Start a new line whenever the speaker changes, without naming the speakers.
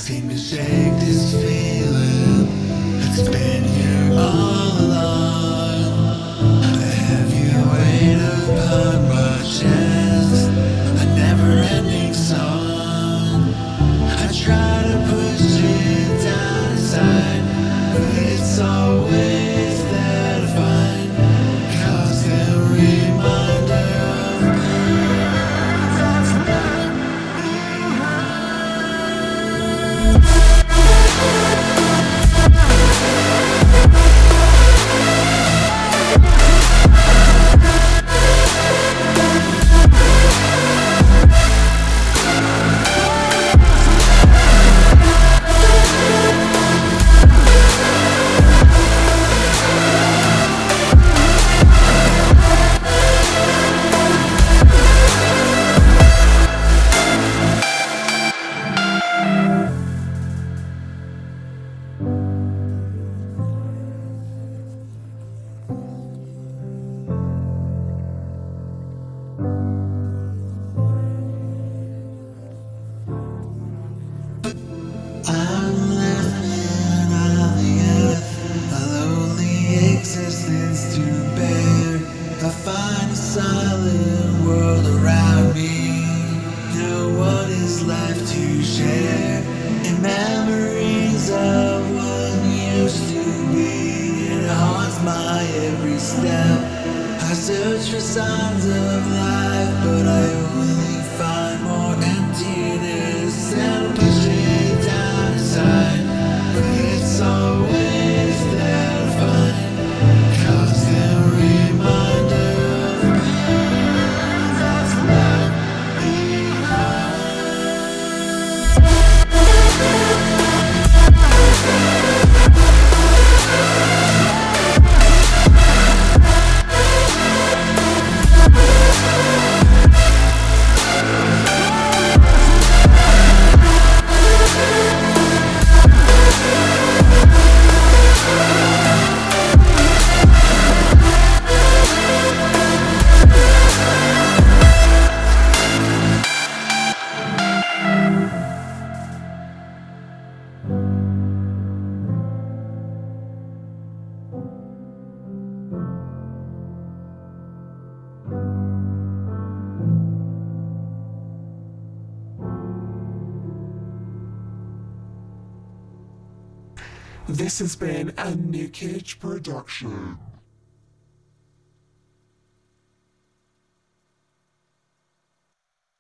seem to shake this feeling. It's been here all along. I have you weighed upon my chest, a never-ending song. I try to push it down inside, but it's always there to find. Constant reminder of pain that's left behind. I'm living on the earth, a lonely existence to bear. I find a silent world around me, no one is left to share. In memories of what used to be, it haunts my every step. I search for signs of life, but I only find more emptiness and push it down inside. But it's always there to find. Constant reminder of pain that's left behind.
This has been a New Cage production.